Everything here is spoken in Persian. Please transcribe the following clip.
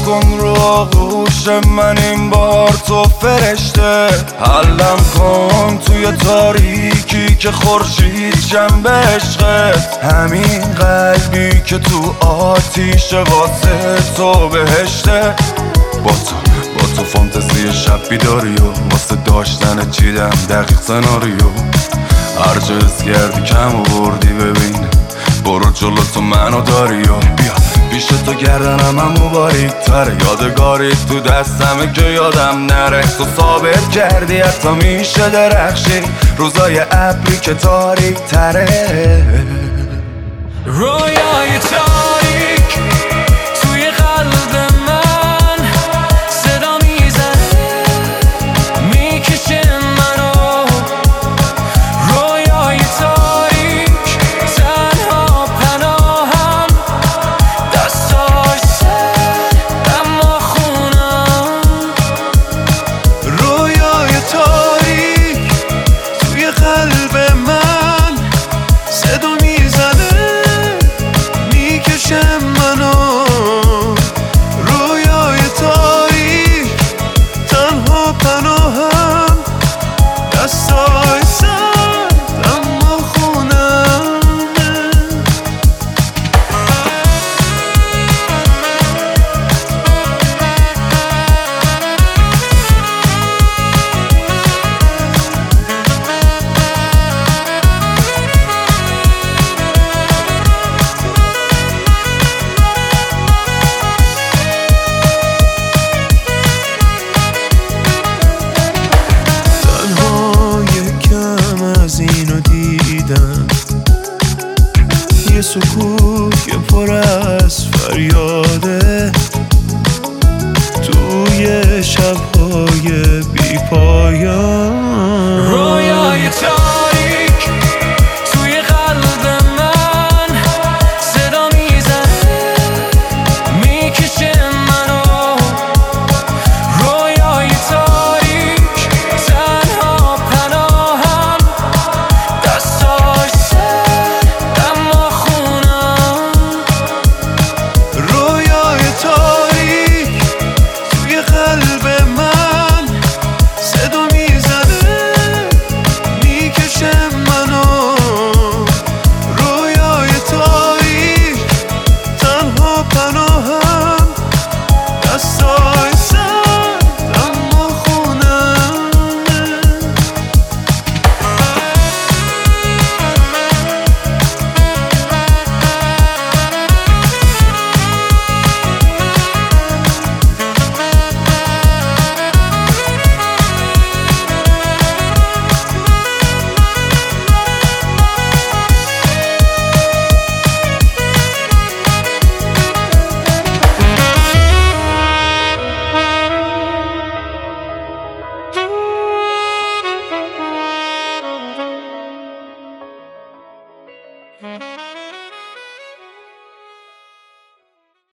کن رو آغوش من این بار تو فرشته، حلم کن توی تاریکی که خورشید جنب عشقت، همین قلبی که تو آتیش واسه تو بهشته. با تو فانتزی شب بیداری و واسه داشتن چیدم دقیق سناریو، هر جا حس کردی کم آوردی ببین برو جلو تو منو داری و بیا پیش تو گردنم همو باریک تره، یادگاری تو دستمه که یادم نره، تو ثابت کردی حتی میشه درخشی روزای ابری که تاریک تره. رویای تاریک توی قلب من صدا میزنه میکشه منو، رویای تاریک تنها پناهم، دستاش سر اما خونم. رویای تاریک توی قلب من صدا میزنه میکشه منو، رویای تاریک تنها پناهم، دستای سرد اما خونم. از اینو دیدم یه سکوت که پر از فریاده، توی شب‌های بی پایان